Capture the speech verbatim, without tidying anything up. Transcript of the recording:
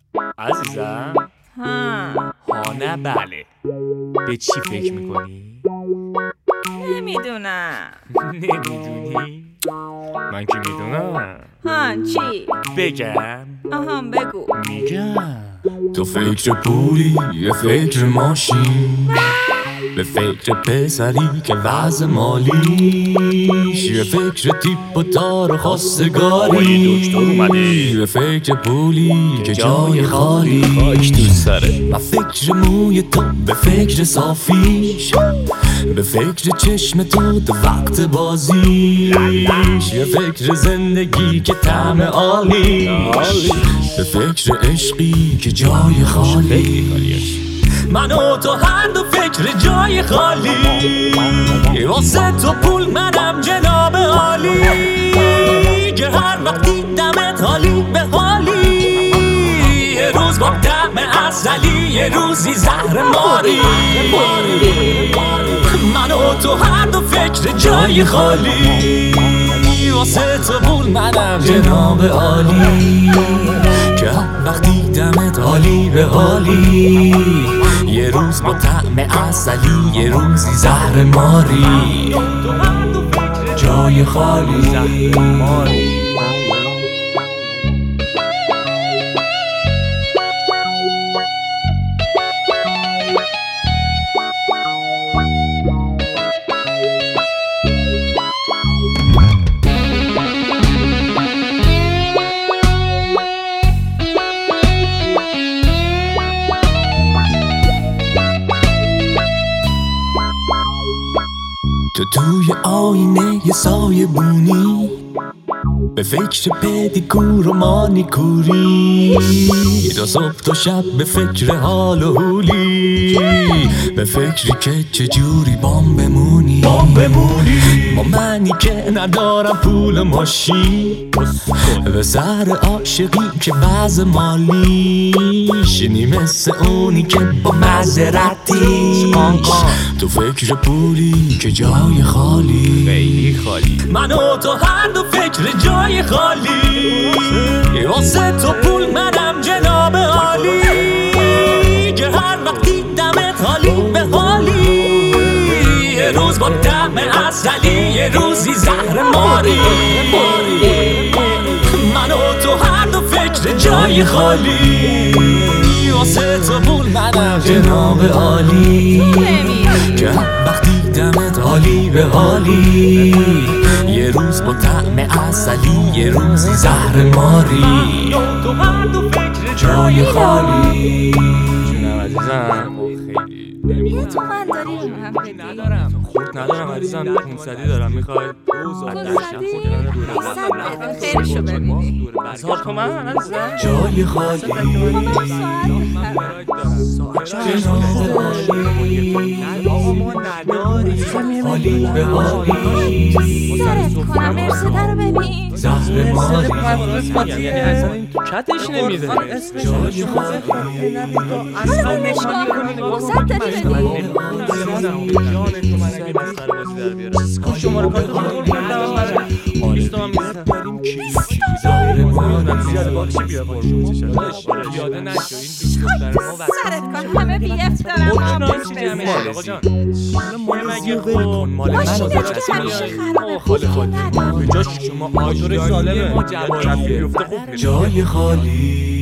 عزیزم ها ها نه بله. به چی فکر میکنی؟ نمیدونم. نمیدونی؟ من که میدونم. ها چی؟ بگم؟ آها بگو. میگم تو فکر پولی یه فکر ماشین، به فکر پسری که وضع مالیش، یه فکر تیپ و تار و خواستگاری، دکتر اومده. به فکر پولی که جای خالی خاک تو سره. و فکر موی تو به فکر صافیش، به فکر چشم تو تو وقت بازیش، یه فکر زندگی که طعم عالیش، به فکر عشقی که جای خالی. من و تو هر دو فکر جای خالی، واسه تو پول منم جناب عالی، که هر وقتی دمت حالی به حالی، یه روز با طعم عسلی یه روزی زهر ماری. من و تو هر دو فکر جای خالی، واسه تو پول منم جناب عالی، که هر وقتی دمت حالی به حالی، یه روز با طعم عسلی یه روزی زهر ماری. جای خالی زهر ماری. تو توی آینه یه سایه بونی، به فکر پدیکور و مانیکوری، تا صبح تا شب به فکر حال و حولی، به فکری که چجوری بام بمونی بام بمونی با منی که ندارم پول ماشین، به سر عاشقی که وضع مالیش نی مثل اونی که با مزرعتی، تو فکر پولی که جای خالی خیلی خالی. من و تو هر دو فکر جای خالی، واسه تو پول منم جناب عالی، که هر وقتی دمت حالی به حالی، یه روز با طعم عسلی یه روزی زهر ماری. من و تو هر دو فکر جای خالی، واسه تو پول منم جناب عالی، که هر وقتی دمت حالی به حالی، یه روز با طعم عسلی یه روزی زهر ماری. جای خالی. جونم عزیزم خیلی یه تومن داری هم بدی؟ ندارم. خورد ندارم عزیزم. پونصدی دارم. میخوای؟ پونصدی؟ صد بده خیرشو ببینی. هزار تومن عزیزم. جای خالی. حالی به حالی. سرت کنم مرسده رو ببین. زهر ماری. یعنی اصلا این تو کتش نمیده. جای خالی. اصلا نشکار کنی واسط داری بدی. شماره کارت رو بردم. بیست تومن میزنم. زهر ماری. یاده نشو این سرت کن همه بی افتارم آقا جان مال مگه خون مال من ماشینت که همیشه خرابه پول که نداری. به جاش شما آجر سالمه ما جواب بیفته خوب جای خالی.